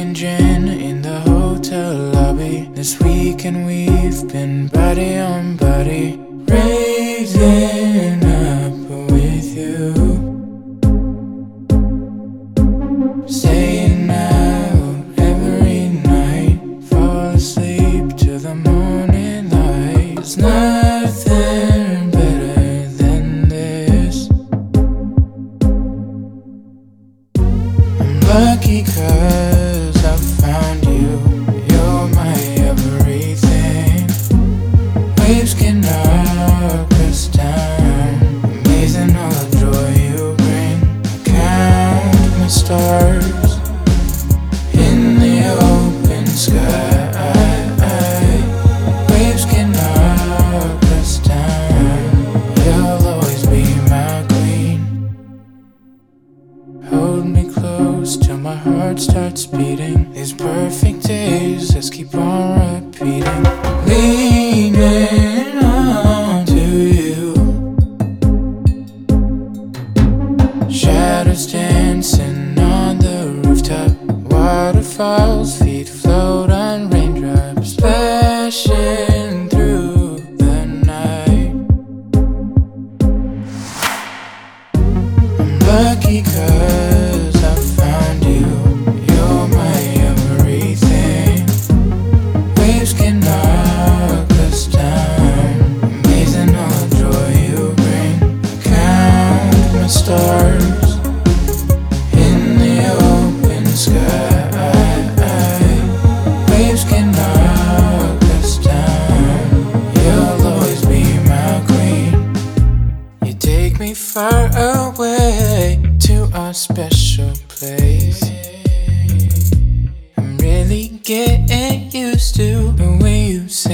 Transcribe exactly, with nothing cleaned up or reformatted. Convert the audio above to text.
changing in the hotel lobby. This weekend we've been body on body, raising up with you, staying out every night, fall asleep to the morning light. There's nothing better than this. I'm lucky 'cause I found you. You're my everything. Waves can knock us down. Amazing all the joy you bring. I count my stars in the open sky. Waves can knock us down. You'll always be my queen. Hold me close till my heart starts beating. These perfect days just keep on repeating. Leaning on to you, shadows dancing on the rooftop. Waterfalls, feet float on raindrops, splashing through the night. I'm lucky 'cause I found you. You're my everything. Waves can knock us down. Amazing all the joy you bring. I count my stars in the open sky. Waves can knock us down. You'll always be my queen. You take me far away to our special place. I'm really getting used to the way you say